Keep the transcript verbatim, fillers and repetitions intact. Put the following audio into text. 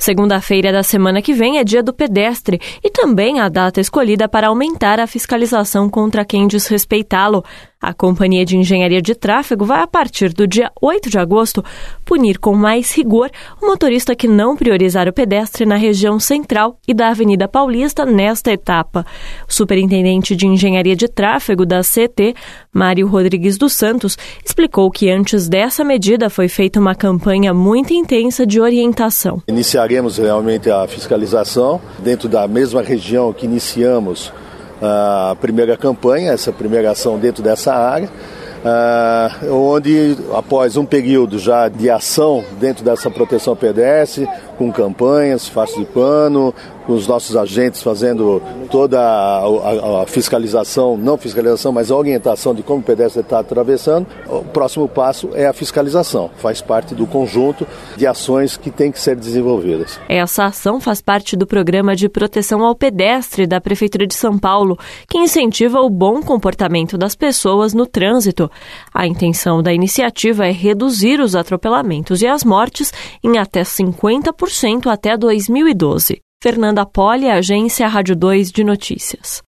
Segunda-feira da semana que vem é dia do pedestre e também a data escolhida para aumentar a fiscalização contra quem desrespeitá-lo. A Companhia de Engenharia de Tráfego vai, a partir do dia oito de agosto, punir com mais rigor o motorista que não priorizar o pedestre na região central e da Avenida Paulista nesta etapa. O superintendente de Engenharia de Tráfego da C E T, Mário Rodrigues dos Santos, explicou que antes dessa medida foi feita uma campanha muito intensa de orientação. Iniciaremos realmente a fiscalização dentro da mesma região que iniciamos a primeira campanha, essa primeira ação dentro dessa área, uh, onde após um período já de ação dentro dessa proteção pedestre, com campanhas, faixa de pano, com os nossos agentes fazendo toda a, a, a fiscalização, não fiscalização, mas a orientação de como o pedestre está atravessando, o próximo passo é a fiscalização. Faz parte do conjunto de ações que tem que ser desenvolvidas. Essa ação faz parte do Programa de Proteção ao Pedestre da Prefeitura de São Paulo, que incentiva o bom comportamento das pessoas no trânsito. A intenção da iniciativa é reduzir os atropelamentos e as mortes em até cinquenta por cento até dois mil e doze. Fernanda Poli, Agência Rádio dois de Notícias.